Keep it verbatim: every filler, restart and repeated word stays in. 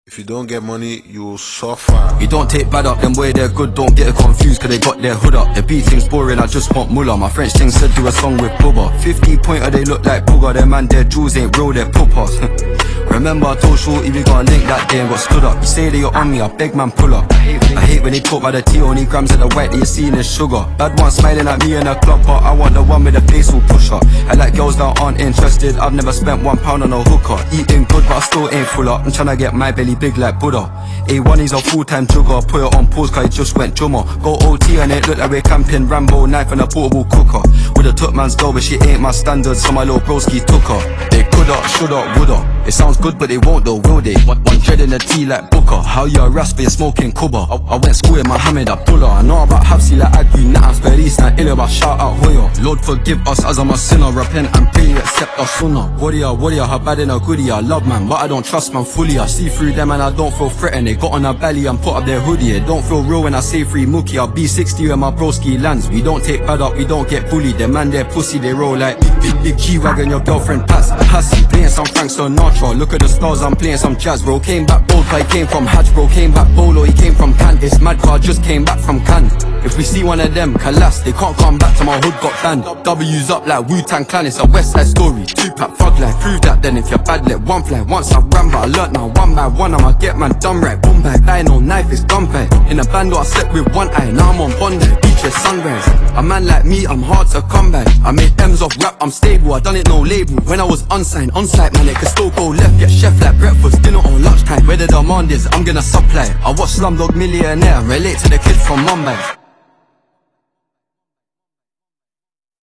If you don't get money, you will suffer. You don't take bad up, them boy they're good, don't get it confused, cause they got their hood up. The beat thing's boring, I just want mullah. My French thing said do a song with Bubba. fifty pointer, they look like Booger. Them man, their jewels ain't real, they're poppers. Remember I told Shorty we got a link that day and got stood up. You say that you're on me, I beg man pull up. I hate when they talk about the tea, only grams of the white that you see in the sugar. Bad one smiling at me in a club, but I want the one with the face who push up. I like girls that aren't interested, I've never spent one pound on a hooker. Eating good but I still ain't full up, I'm tryna get my belly big like Buddha. A one is a full-time jugger, put it on pause cause it just went drummer. Go O T and it look like we're camping, Rambo knife and a portable cooker. With a took man's girl but she ain't my standard, so my little broski took her. They coulda, shoulda, woulda. It sounds good but they won't though, will they? One, one dread in the tea like Booker. How you a rasp, you're smoking Kuba. I, I went school with Mohammed Abdullah. I know about Hapsi like Agui, Na'am, Faris, and Ilya, shout out Hoya. Lord forgive us as I'm a sinner, repent and pray, accept our sunnah. Warrior, warrior, how bad in a goodie, I love man, but I don't trust man fully. I see through them and I don't feel threatened. They got on a belly and put up their hoodie. It don't feel real when I say free Mookie. I'll be sixty when my broski lands. We don't take bad up, we don't get bullied. Them man, they're pussy, they roll like big, big G-Wagon, your girlfriend Pats. Passy, playing some Frank Sinatra. Look at the stars, I'm playing some jazz, bro. Came back bold, but he came from Hatch, bro. Came back bolo, he came from Cannes. It's mad car, just came back from Cannes. If we see one of them, collapse, they can't come back to my hood got banned. W's up like Wu-Tang Clan, it's a West Side story. Two-pack thug life, prove that then if you're bad, let one fly. Once I ran, but I learnt now one by one, I'ma get man done right. Boom bag, I no knife, it's gunplay. In a band, I slept with one eye, now I'm on Bondi, beach with sunrise. A man like me, I'm hard to come back. I made M's off rap, I'm stable, I done it no label. When I was unsigned, on site, man, it could still go left. Get chef like breakfast, dinner or lunchtime. Where the demand is, I'm gonna supply. I watch Slumdog Millionaire, relate to the kids from Mumbai.